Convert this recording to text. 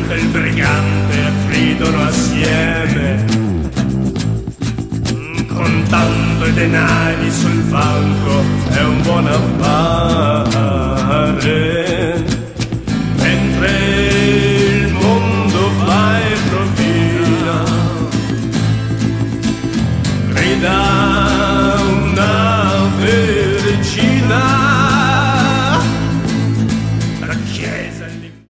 e il brigante ridono assieme, contando i denari sul banco è un buon affare.